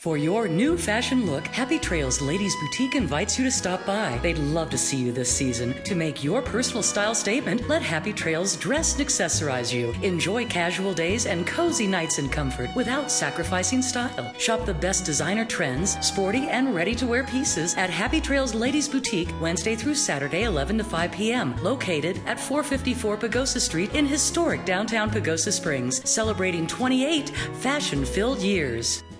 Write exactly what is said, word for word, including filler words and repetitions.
For your new fashion look, Happy Trails Ladies Boutique invites you to stop by. They'd love to see you this season. To make your personal style statement, let Happy Trails dress and accessorize you. Enjoy casual days and cozy nights in comfort without sacrificing style. Shop the best designer trends, sporty and ready-to-wear pieces at Happy Trails Ladies Boutique, Wednesday through Saturday, eleven to five p.m. Located at four fifty-four Pagosa Street in historic downtown Pagosa Springs, celebrating twenty-eight fashion-filled years.